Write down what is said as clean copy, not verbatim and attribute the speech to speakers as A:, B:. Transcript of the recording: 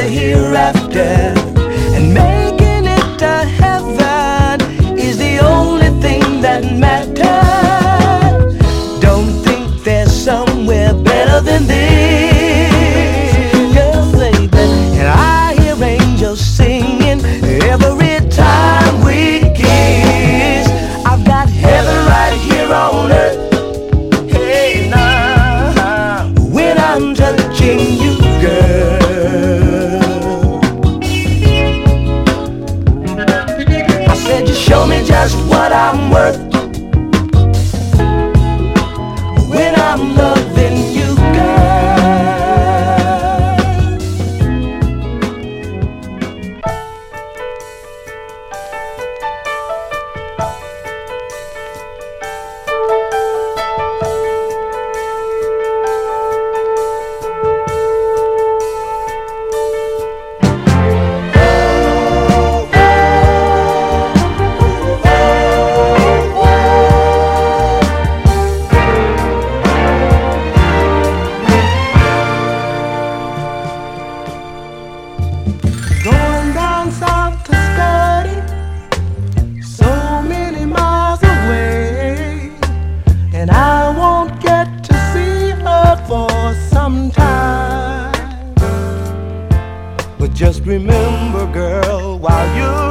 A: hereafter, and making it to heaven is the only thing that matters. Don't think there's somewhere better than this, girl, baby. And I hear angels singing every time we kiss. I've got heaven right here on earth. Hey, now, when I'm touching you, girl. I said, you show me just what I'm worth when I'm loving you, girl. Going down south to study, so many miles away, and I won't get to see her for some time. But just remember, girl, while you're